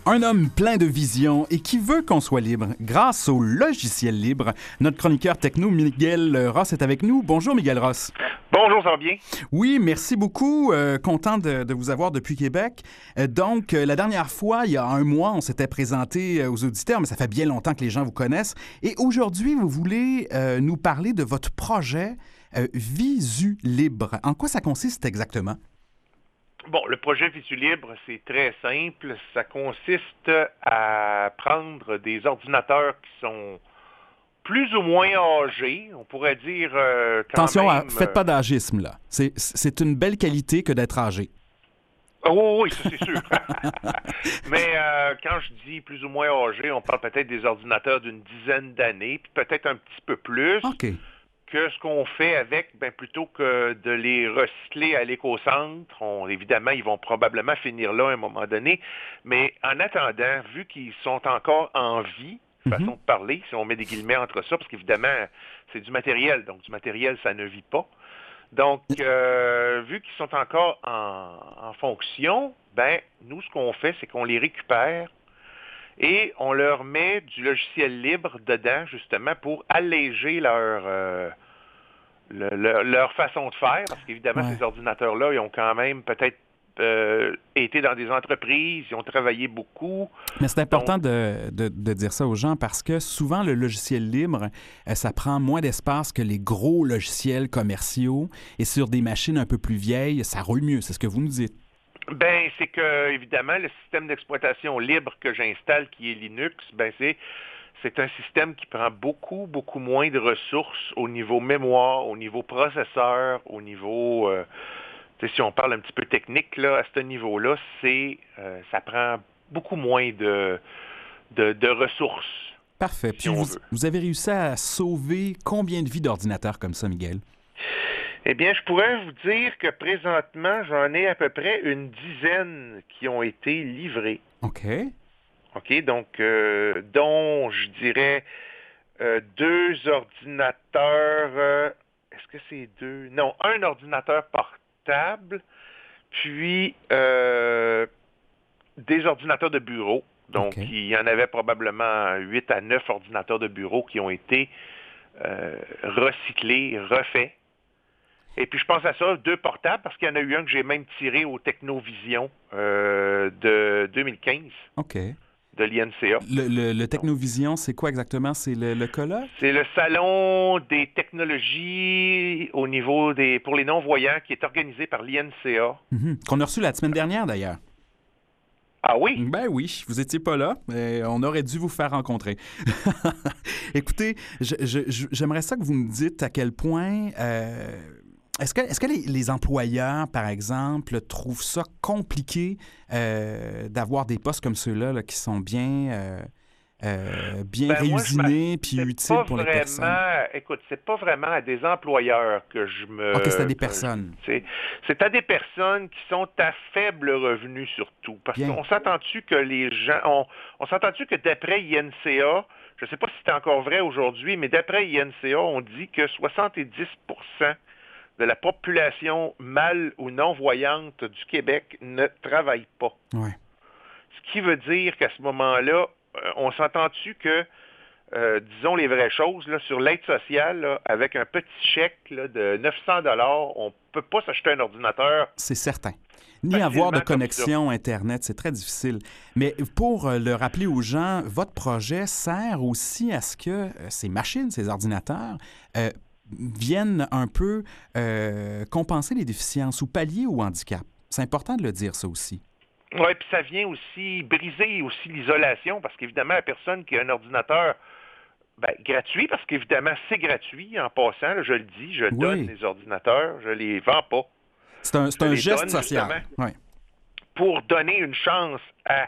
Un homme plein de vision et qui veut qu'on soit libre grâce au logiciel libre. Notre chroniqueur techno, Miguel Ross, est avec nous. Bonjour, Miguel Ross. Bonjour, ça va bien? Oui, merci beaucoup. Content de vous avoir depuis Québec. Donc, la dernière fois, il y a un mois, on s'était présenté aux auditeurs, mais ça fait bien longtemps que les gens vous connaissent. Et aujourd'hui, vous voulez nous parler de votre projet Visu Libre. En quoi ça consiste exactement? Bon, le projet Visu Libre, c'est très simple. Ça consiste à prendre des ordinateurs qui sont plus ou moins âgés. On pourrait dire quand Attention, même... faites pas d'agisme, là. C'est une belle qualité que d'être âgé. Oh, oui, ça c'est sûr. Mais quand je dis plus ou moins âgés, on parle peut-être des ordinateurs d'une dizaine d'années, puis peut-être un petit peu plus. OK. Que ce qu'on fait avec, plutôt que de les recycler à l'écocentre, évidemment, ils vont probablement finir là à un moment donné, mais en attendant, vu qu'ils sont encore en vie, façon de parler, si on met des guillemets entre ça, parce qu'évidemment, c'est du matériel, donc du matériel, ça ne vit pas. Donc, vu qu'ils sont encore en fonction, nous, ce qu'on fait, c'est qu'on les récupère et on leur met du logiciel libre dedans, justement, pour alléger leur façon de faire, parce qu'évidemment, ces ordinateurs-là, ils ont quand même peut-être été dans des entreprises, ils ont travaillé beaucoup. Mais c'est important de dire ça aux gens parce que souvent, le logiciel libre, ça prend moins d'espace que les gros logiciels commerciaux et sur des machines un peu plus vieilles, ça roule mieux, c'est ce que vous nous dites. C'est que, évidemment, le système d'exploitation libre que j'installe, qui est Linux, c'est un système qui prend beaucoup, beaucoup moins de ressources au niveau mémoire, au niveau processeur, au niveau, si on parle un petit peu technique, là, à ce niveau-là, ça prend beaucoup moins de ressources. Parfait. Puis vous avez réussi à sauver combien de vies d'ordinateurs comme ça, Miguel? Eh bien, je pourrais vous dire que présentement, j'en ai à peu près une dizaine qui ont été livrés. OK. OK, donc, dont, je dirais, 2 ordinateurs, est-ce que c'est 2? Non, un ordinateur portable, puis des ordinateurs de bureau. Donc, il y en avait probablement 8 à 9 ordinateurs de bureau qui ont été recyclés, refaits. Et puis, je pense à ça, 2 portables, parce qu'il y en a eu un que j'ai même tiré au Technovision de 2015. OK. De l'INCA. Le Technovision, c'est quoi exactement? C'est le colloque? C'est le salon des technologies au niveau pour les non-voyants qui est organisé par l'INCA. Qu'on a reçu la semaine dernière, d'ailleurs. Ah oui? Ben oui, vous étiez pas là, mais on aurait dû vous faire rencontrer. Écoutez, j'aimerais ça que vous me dites à quel point... Est-ce que les employeurs, par exemple, trouvent ça compliqué d'avoir des postes comme ceux-là là, qui sont bien réusinés puis utiles pour les personnes? Écoute, c'est pas vraiment à des employeurs que je me... OK, c'est à des personnes. C'est à des personnes qui sont à faible revenu surtout. Parce qu'on s'entend-tu que les gens... On s'entend-tu que d'après INCA, je ne sais pas si c'est encore vrai aujourd'hui, mais d'après INCA, on dit que 70% de la population mâle ou non-voyante du Québec ne travaille pas. Ouais. Ce qui veut dire qu'à ce moment-là, on s'entend-tu que, disons les vraies choses, là, sur l'aide sociale, là, avec un petit chèque là, de 900 $, on ne peut pas s'acheter un ordinateur. C'est certain. Ni avoir de connexion Internet, c'est très difficile. Mais pour le rappeler aux gens, votre projet sert aussi à ce que ces machines, ces ordinateurs, viennent un peu compenser les déficiences ou pallier au handicap. C'est important de le dire, ça aussi. Oui, puis ça vient aussi briser aussi l'isolation, parce qu'évidemment, la personne qui a un ordinateur gratuit, parce qu'évidemment, c'est gratuit en passant, là, je le dis, je donne les ordinateurs, je les vends pas. C'est un geste social. Pour donner une chance à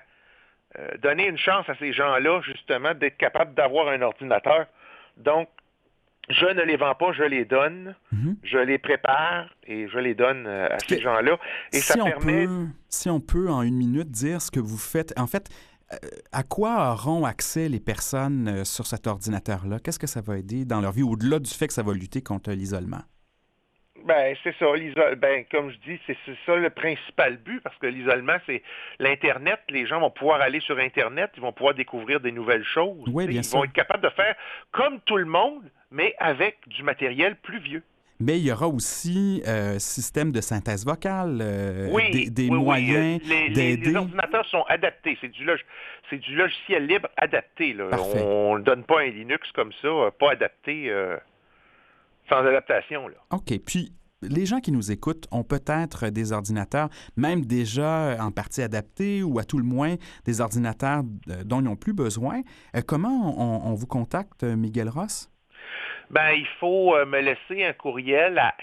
ces gens-là, justement, d'être capable d'avoir un ordinateur. Donc, je ne les vends pas, je les donne, je les prépare et je les donne à ces gens-là. Et ça permet... Si on peut, en une minute, dire ce que vous faites. En fait, à quoi auront accès les personnes sur cet ordinateur-là? Qu'est-ce que ça va aider dans leur vie, au-delà du fait que ça va lutter contre l'isolement? Ben, c'est ça. Ben, comme je dis, c'est ça le principal but, parce que l'isolement, c'est l'Internet. Les gens vont pouvoir aller sur Internet, ils vont pouvoir découvrir des nouvelles choses. Oui, bien Ils sûr. vont être capables de faire comme tout le monde, mais avec du matériel plus vieux. Mais il y aura aussi système de synthèse vocale, Oui, des oui, oui. moyens Les d'aider. ordinateurs sont adaptés. C'est du logiciel libre adapté, là. Parfait. On ne donne pas un Linux comme ça, pas adapté, sans adaptation, là. OK. Puis, les gens qui nous écoutent ont peut-être des ordinateurs, même déjà en partie adaptés ou à tout le moins des ordinateurs dont ils n'ont plus besoin. Comment on vous contacte, Miguel Ross? Ben, il faut me laisser un courriel à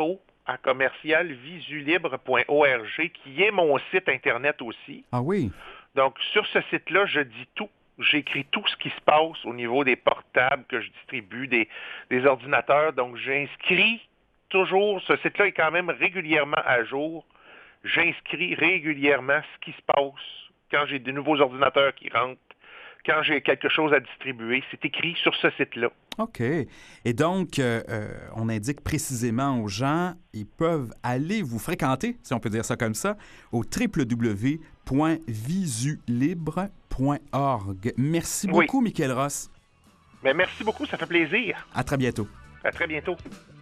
info@commercialvisulibre.org, qui est mon site Internet aussi. Ah oui, Donc, sur ce site-là, je dis tout. J'écris tout ce qui se passe au niveau des portables que je distribue, des ordinateurs. Donc, j'inscris toujours, ce site-là est quand même régulièrement à jour. J'inscris régulièrement ce qui se passe quand j'ai de nouveaux ordinateurs qui rentrent, quand j'ai quelque chose à distribuer. C'est écrit sur ce site-là. OK. Et donc, on indique précisément aux gens, ils peuvent aller vous fréquenter, si on peut dire ça comme ça, au www.visulibre.org. Merci Oui. beaucoup, Mickaël Ross. Mais merci beaucoup, ça fait plaisir. À très bientôt. À très bientôt.